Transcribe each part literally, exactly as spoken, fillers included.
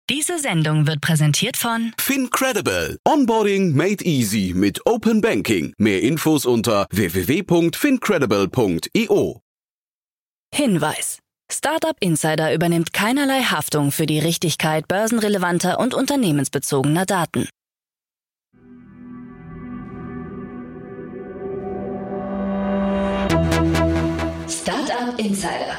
Diese Sendung wird präsentiert von FinCredible. Onboarding made easy mit Open Banking. Mehr Infos unter w w w punkt fincredible punkt i o. Hinweis. Startup Insider übernimmt keinerlei Haftung für die Richtigkeit börsenrelevanter und unternehmensbezogener Daten. Startup Insider.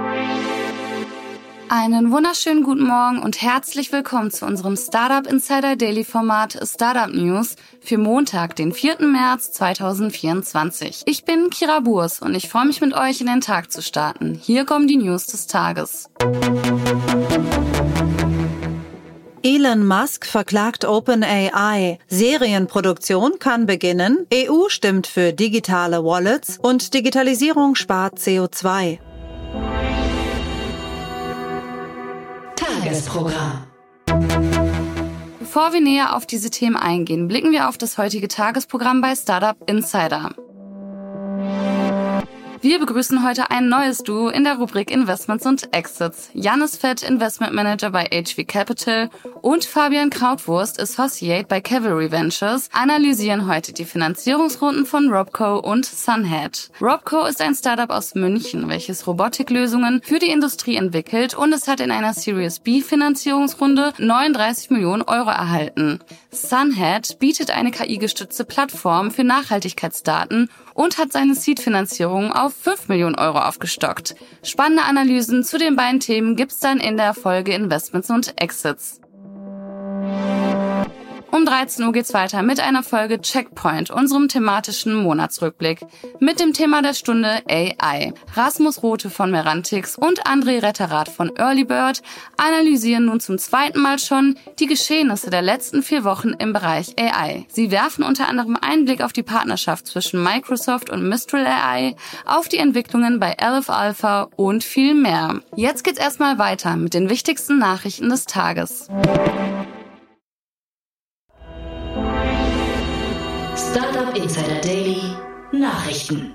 Einen wunderschönen guten Morgen und herzlich willkommen zu unserem Startup Insider Daily Format Startup News für Montag, den vierten März zweitausendvierundzwanzig. Ich bin Kira Burs und ich freue mich, mit euch in den Tag zu starten. Hier kommen die News des Tages. Elon Musk verklagt OpenAI. Serienproduktion kann beginnen. E U stimmt für digitale Wallets und Digitalisierung spart C O zwei. Tagesprogramm. Bevor wir näher auf diese Themen eingehen, blicken wir auf das heutige Tagesprogramm bei Startup Insider. Wir begrüßen heute ein neues Duo in der Rubrik Investments und Exits. Jannis Fett, Investment Manager bei H V Capital, und Fabian Krautwurst, Associate bei Cavalry Ventures, analysieren heute die Finanzierungsrunden von Robco und Sunhead. Robco ist ein Startup aus München, welches Robotiklösungen für die Industrie entwickelt, und es hat in einer Series B Finanzierungsrunde neununddreißig Millionen Euro erhalten. Sunhead bietet eine K I-gestützte Plattform für Nachhaltigkeitsdaten und hat seine Seed-Finanzierung auf fünf Millionen Euro aufgestockt. Spannende Analysen zu den beiden Themen gibt's dann in der Folge Investments und Exits. Um dreizehn Uhr geht's weiter mit einer Folge Checkpoint, unserem thematischen Monatsrückblick. Mit dem Thema der Stunde A I. Rasmus Rothe von Merantix und André Retterath von Earlybird analysieren nun zum zweiten Mal schon die Geschehnisse der letzten vier Wochen im Bereich A I. Sie werfen unter anderem einen Blick auf die Partnerschaft zwischen Microsoft und Mistral A I, auf die Entwicklungen bei Aleph Alpha und viel mehr. Jetzt geht's erstmal weiter mit den wichtigsten Nachrichten des Tages. Startup Insider Daily Nachrichten.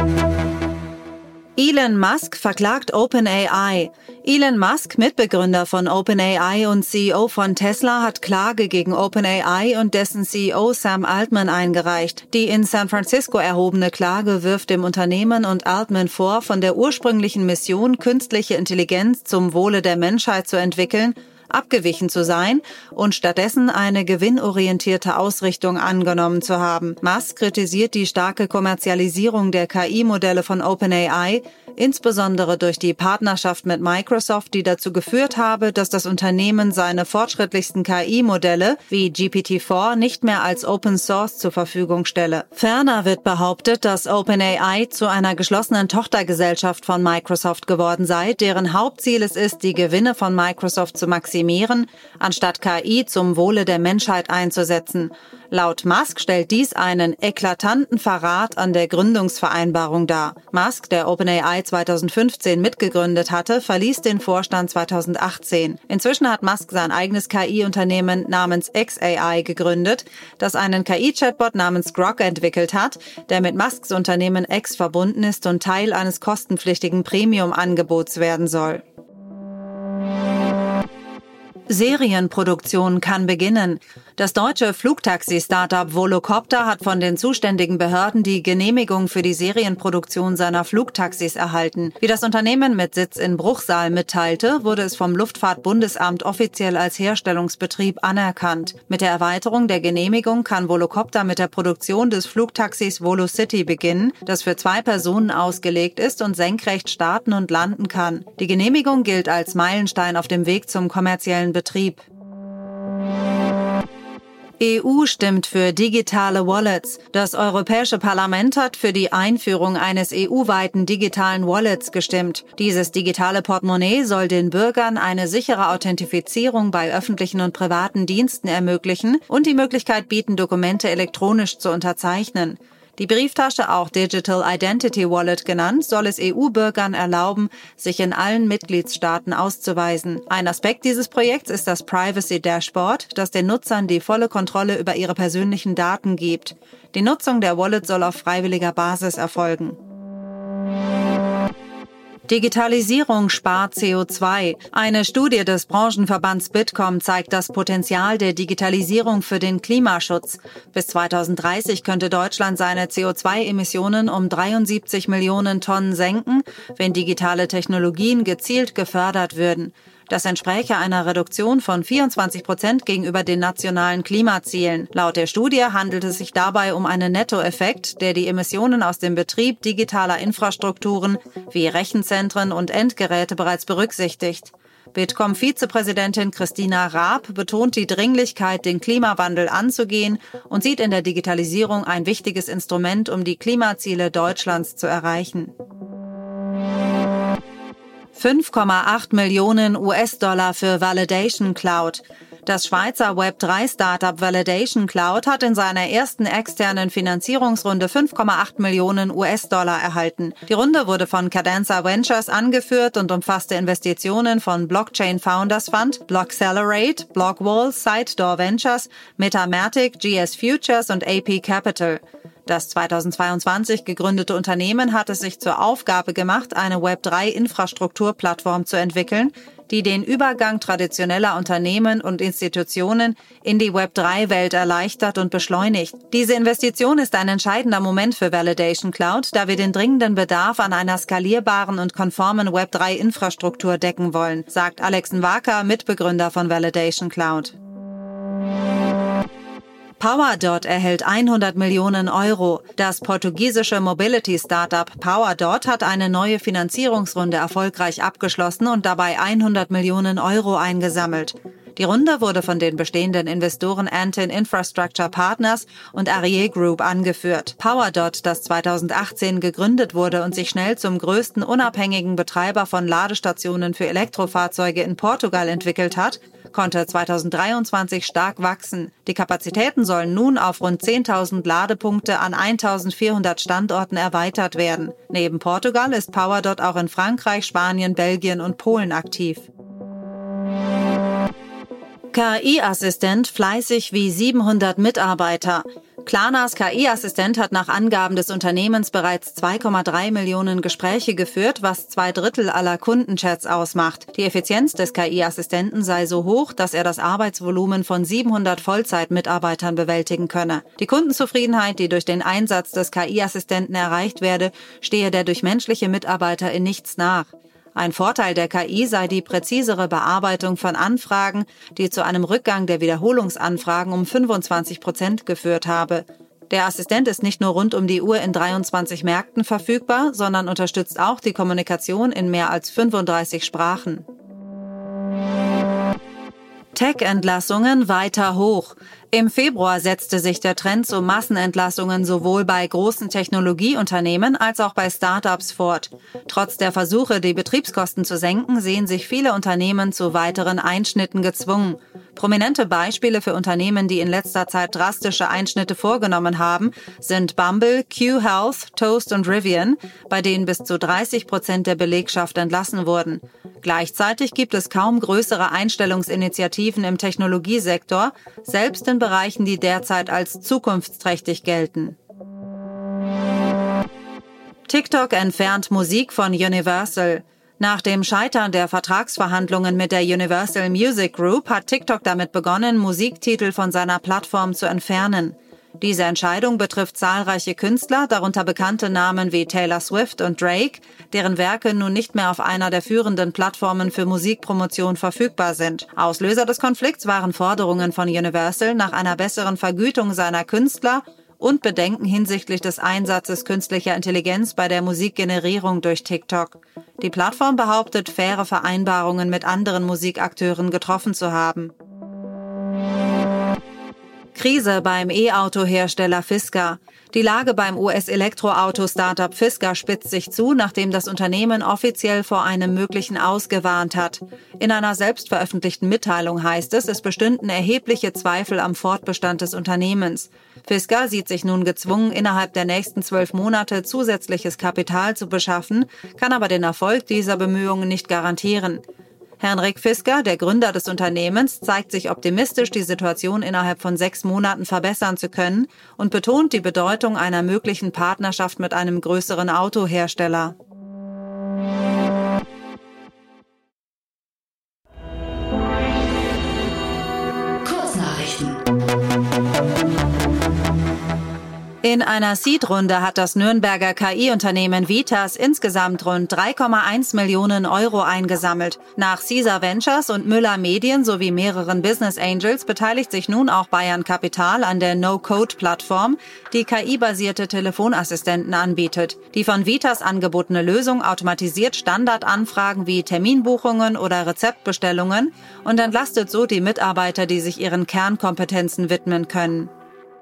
Elon Musk verklagt OpenAI. Elon Musk, Mitbegründer von OpenAI und C E O von Tesla, hat Klage gegen OpenAI und dessen C E O Sam Altman eingereicht. Die in San Francisco erhobene Klage wirft dem Unternehmen und Altman vor, von der ursprünglichen Mission, künstliche Intelligenz zum Wohle der Menschheit zu entwickeln, abgewichen zu sein und stattdessen eine gewinnorientierte Ausrichtung angenommen zu haben. Musk kritisiert die starke Kommerzialisierung der K I-Modelle von OpenAI, insbesondere durch die Partnerschaft mit Microsoft, die dazu geführt habe, dass das Unternehmen seine fortschrittlichsten K I-Modelle wie G P T vier nicht mehr als Open Source zur Verfügung stelle. Ferner wird behauptet, dass OpenAI zu einer geschlossenen Tochtergesellschaft von Microsoft geworden sei, deren Hauptziel es ist, die Gewinne von Microsoft zu maximieren, anstatt K I zum Wohle der Menschheit einzusetzen. Laut Musk stellt dies einen eklatanten Verrat an der Gründungsvereinbarung dar. Musk, der OpenAI zweitausendfünfzehn mitgegründet hatte, verließ den Vorstand zweitausendachtzehn. Inzwischen hat Musk sein eigenes K I-Unternehmen namens X A I gegründet, das einen K I-Chatbot namens Grok entwickelt hat, der mit Musks Unternehmen X verbunden ist und Teil eines kostenpflichtigen Premium-Angebots werden soll. Serienproduktion kann beginnen. Das deutsche Flugtaxi-Startup Volocopter hat von den zuständigen Behörden die Genehmigung für die Serienproduktion seiner Flugtaxis erhalten. Wie das Unternehmen mit Sitz in Bruchsal mitteilte, wurde es vom Luftfahrtbundesamt offiziell als Herstellungsbetrieb anerkannt. Mit der Erweiterung der Genehmigung kann Volocopter mit der Produktion des Flugtaxis VoloCity beginnen, das für zwei Personen ausgelegt ist und senkrecht starten und landen kann. Die Genehmigung gilt als Meilenstein auf dem Weg zum kommerziellen Betrieb. E U stimmt für digitale Wallets. Das Europäische Parlament hat für die Einführung eines E U-weiten digitalen Wallets gestimmt. Dieses digitale Portemonnaie soll den Bürgern eine sichere Authentifizierung bei öffentlichen und privaten Diensten ermöglichen und die Möglichkeit bieten, Dokumente elektronisch zu unterzeichnen. Die Brieftasche, auch Digital Identity Wallet genannt, soll es E U-Bürgern erlauben, sich in allen Mitgliedstaaten auszuweisen. Ein Aspekt dieses Projekts ist das Privacy Dashboard, das den Nutzern die volle Kontrolle über ihre persönlichen Daten gibt. Die Nutzung der Wallet soll auf freiwilliger Basis erfolgen. Digitalisierung spart C O zwei. Eine Studie des Branchenverbands Bitkom zeigt das Potenzial der Digitalisierung für den Klimaschutz. Bis zweitausenddreißig könnte Deutschland seine C O zwei Emissionen um dreiundsiebzig Millionen Tonnen senken, wenn digitale Technologien gezielt gefördert würden. Das entspräche einer Reduktion von vierundzwanzig Prozent gegenüber den nationalen Klimazielen. Laut der Studie handelt es sich dabei um einen Nettoeffekt, der die Emissionen aus dem Betrieb digitaler Infrastrukturen wie Rechenzentren und Endgeräte bereits berücksichtigt. Bitkom-Vizepräsidentin Christina Raab betont die Dringlichkeit, den Klimawandel anzugehen und sieht in der Digitalisierung ein wichtiges Instrument, um die Klimaziele Deutschlands zu erreichen. fünf Komma acht Millionen U S-Dollar für Validation Cloud. Das Schweizer Web drei Startup Validation Cloud hat in seiner ersten externen Finanzierungsrunde fünf Komma acht Millionen U S-Dollar erhalten. Die Runde wurde von Cadenza Ventures angeführt und umfasste Investitionen von Blockchain Founders Fund, Blockcelerate, Blockwall, Sidedoor Ventures, Metamatic, G S Futures und A P Capital. Das zweitausendzweiundzwanzig gegründete Unternehmen hat es sich zur Aufgabe gemacht, eine Web drei Infrastrukturplattform zu entwickeln, die den Übergang traditioneller Unternehmen und Institutionen in die Web drei Welt erleichtert und beschleunigt. Diese Investition ist ein entscheidender Moment für Validation Cloud, da wir den dringenden Bedarf an einer skalierbaren und konformen Web drei Infrastruktur decken wollen, sagt Alex Nwaka, Mitbegründer von Validation Cloud. PowerDot erhält hundert Millionen Euro. Das portugiesische Mobility-Startup PowerDot hat eine neue Finanzierungsrunde erfolgreich abgeschlossen und dabei hundert Millionen Euro eingesammelt. Die Runde wurde von den bestehenden Investoren Antin Infrastructure Partners und Ariel Group angeführt. PowerDot, das zweitausendachtzehn gegründet wurde und sich schnell zum größten unabhängigen Betreiber von Ladestationen für Elektrofahrzeuge in Portugal entwickelt hat, konnte zweitausenddreiundzwanzig stark wachsen. Die Kapazitäten sollen nun auf rund zehntausend Ladepunkte an eintausendvierhundert Standorten erweitert werden. Neben Portugal ist PowerDot auch in Frankreich, Spanien, Belgien und Polen aktiv. K I-Assistent fleißig wie siebenhundert Mitarbeiter. Klarnas K I-Assistent hat nach Angaben des Unternehmens bereits zwei Komma drei Millionen Gespräche geführt, was zwei Drittel aller Kundenchats ausmacht. Die Effizienz des K I-Assistenten sei so hoch, dass er das Arbeitsvolumen von siebenhundert Vollzeitmitarbeitern bewältigen könne. Die Kundenzufriedenheit, die durch den Einsatz des K I-Assistenten erreicht werde, stehe der durch menschliche Mitarbeiter in nichts nach. Ein Vorteil der K I sei die präzisere Bearbeitung von Anfragen, die zu einem Rückgang der Wiederholungsanfragen um fünfundzwanzig Prozent geführt habe. Der Assistent ist nicht nur rund um die Uhr in dreiundzwanzig Märkten verfügbar, sondern unterstützt auch die Kommunikation in mehr als fünfunddreißig Sprachen. Tech-Entlassungen weiter hoch. Im Februar setzte sich der Trend zu Massenentlassungen sowohl bei großen Technologieunternehmen als auch bei Startups fort. Trotz der Versuche, die Betriebskosten zu senken, sehen sich viele Unternehmen zu weiteren Einschnitten gezwungen. Prominente Beispiele für Unternehmen, die in letzter Zeit drastische Einschnitte vorgenommen haben, sind Bumble, Q Health, Toast und Rivian, bei denen bis zu dreißig Prozent der Belegschaft entlassen wurden. Gleichzeitig gibt es kaum größere Einstellungsinitiativen im Technologiesektor, selbst in Bereichen, die derzeit als zukunftsträchtig gelten. TikTok entfernt Musik von Universal. Nach dem Scheitern der Vertragsverhandlungen mit der Universal Music Group hat TikTok damit begonnen, Musiktitel von seiner Plattform zu entfernen. Diese Entscheidung betrifft zahlreiche Künstler, darunter bekannte Namen wie Taylor Swift und Drake, deren Werke nun nicht mehr auf einer der führenden Plattformen für Musikpromotion verfügbar sind. Auslöser des Konflikts waren Forderungen von Universal nach einer besseren Vergütung seiner Künstler und Bedenken hinsichtlich des Einsatzes künstlicher Intelligenz bei der Musikgenerierung durch TikTok. Die Plattform behauptet, faire Vereinbarungen mit anderen Musikakteuren getroffen zu haben. Krise beim E-Auto-Hersteller Fisker. Die Lage beim U S-Elektroauto-Startup Fisker spitzt sich zu, nachdem das Unternehmen offiziell vor einem möglichen Aus gewarnt hat. In einer selbst veröffentlichten Mitteilung heißt es, es bestünden erhebliche Zweifel am Fortbestand des Unternehmens. Fisker sieht sich nun gezwungen, innerhalb der nächsten zwölf Monate zusätzliches Kapital zu beschaffen, kann aber den Erfolg dieser Bemühungen nicht garantieren. Henrik Fisker, der Gründer des Unternehmens, zeigt sich optimistisch, die Situation innerhalb von sechs Monaten verbessern zu können und betont die Bedeutung einer möglichen Partnerschaft mit einem größeren Autohersteller. Nachrichten. In einer Seed-Runde hat das Nürnberger K I-Unternehmen Vitas insgesamt rund drei Komma eins Millionen Euro eingesammelt. Nach Caesar Ventures und Müller Medien sowie mehreren Business Angels beteiligt sich nun auch Bayern Capital an der No-Code-Plattform, die K I-basierte Telefonassistenten anbietet. Die von Vitas angebotene Lösung automatisiert Standardanfragen wie Terminbuchungen oder Rezeptbestellungen und entlastet so die Mitarbeiter, die sich ihren Kernkompetenzen widmen können.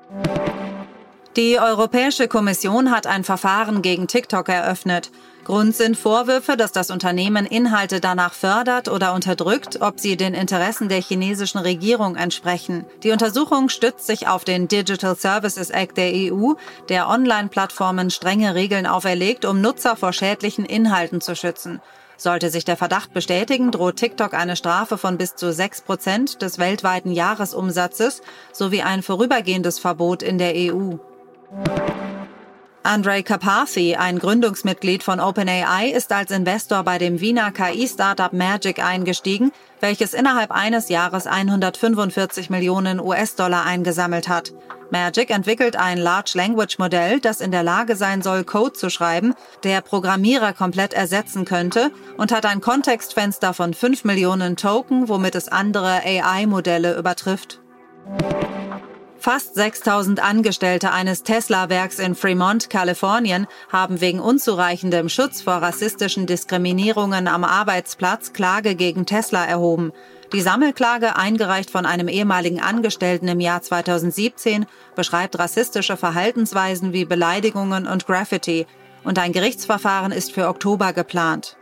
Die Europäische Kommission hat ein Verfahren gegen TikTok eröffnet. Grund sind Vorwürfe, dass das Unternehmen Inhalte danach fördert oder unterdrückt, ob sie den Interessen der chinesischen Regierung entsprechen. Die Untersuchung stützt sich auf den Digital Services Act der E U, der Online-Plattformen strenge Regeln auferlegt, um Nutzer vor schädlichen Inhalten zu schützen. Sollte sich der Verdacht bestätigen, droht TikTok eine Strafe von bis zu sechs Prozent des weltweiten Jahresumsatzes sowie ein vorübergehendes Verbot in der E U. Andrej Karpathy, ein Gründungsmitglied von OpenAI, ist als Investor bei dem Wiener K I-Startup Magic eingestiegen, welches innerhalb eines Jahres hundertfünfundvierzig Millionen U S-Dollar eingesammelt hat. Magic entwickelt ein Large Language Modell, das in der Lage sein soll, Code zu schreiben, der Programmierer komplett ersetzen könnte, und hat ein Kontextfenster von fünf Millionen Token, womit es andere A I-Modelle übertrifft. Fast sechstausend Angestellte eines Tesla-Werks in Fremont, Kalifornien, haben wegen unzureichendem Schutz vor rassistischen Diskriminierungen am Arbeitsplatz Klage gegen Tesla erhoben. Die Sammelklage, eingereicht von einem ehemaligen Angestellten im Jahr zweitausendsiebzehn, beschreibt rassistische Verhaltensweisen wie Beleidigungen und Graffiti. Und ein Gerichtsverfahren ist für Oktober geplant.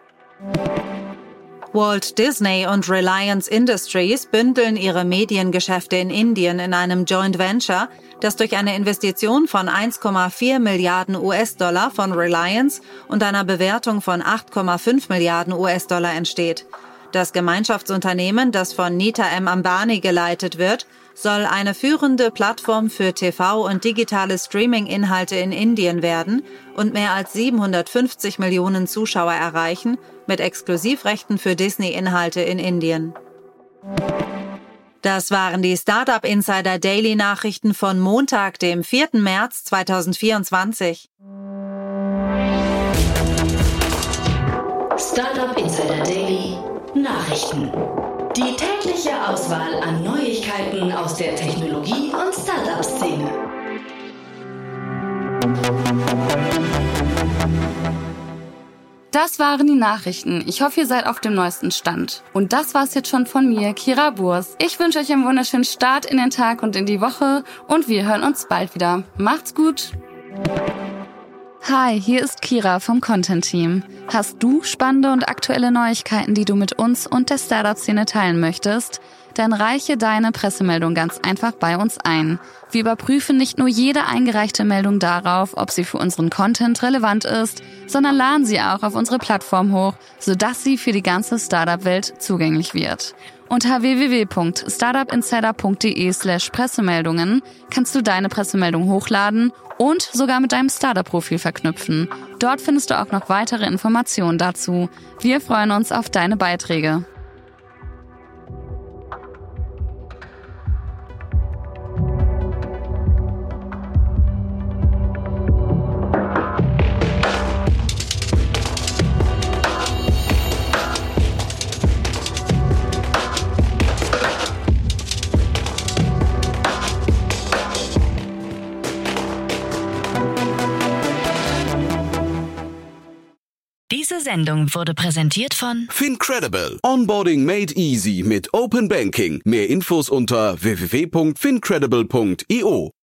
Walt Disney und Reliance Industries bündeln ihre Mediengeschäfte in Indien in einem Joint Venture, das durch eine Investition von eins Komma vier Milliarden U S-Dollar von Reliance und einer Bewertung von acht Komma fünf Milliarden U S-Dollar entsteht. Das Gemeinschaftsunternehmen, das von Nita M. Ambani geleitet wird, soll eine führende Plattform für T V- und digitale Streaming-Inhalte in Indien werden und mehr als siebenhundertfünfzig Millionen Zuschauer erreichen, mit Exklusivrechten für Disney-Inhalte in Indien. Das waren die Startup Insider Daily Nachrichten von Montag, dem vierten März zweitausendvierundzwanzig. Startup Insider Daily Nachrichten. Die tägliche Auswahl an Neuigkeiten aus der Technologie- und Startup-Szene. Das waren die Nachrichten. Ich hoffe, ihr seid auf dem neuesten Stand. Und das war's jetzt schon von mir, Kira Burs. Ich wünsche euch einen wunderschönen Start in den Tag und in die Woche und wir hören uns bald wieder. Macht's gut! Hi, hier ist Kira vom Content-Team. Hast du spannende und aktuelle Neuigkeiten, die du mit uns und der Startup-Szene teilen möchtest? Dann reiche deine Pressemeldung ganz einfach bei uns ein. Wir überprüfen nicht nur jede eingereichte Meldung darauf, ob sie für unseren Content relevant ist, sondern laden sie auch auf unsere Plattform hoch, sodass sie für die ganze Startup-Welt zugänglich wird. Unter w w w punkt startupinsider punkt d e slash Pressemeldungen kannst du deine Pressemeldung hochladen und sogar mit deinem Startup-Profil verknüpfen. Dort findest du auch noch weitere Informationen dazu. Wir freuen uns auf deine Beiträge. Diese Sendung wurde präsentiert von FinCredible. Onboarding made easy mit Open Banking. Mehr Infos unter w w w punkt fincredible punkt i o.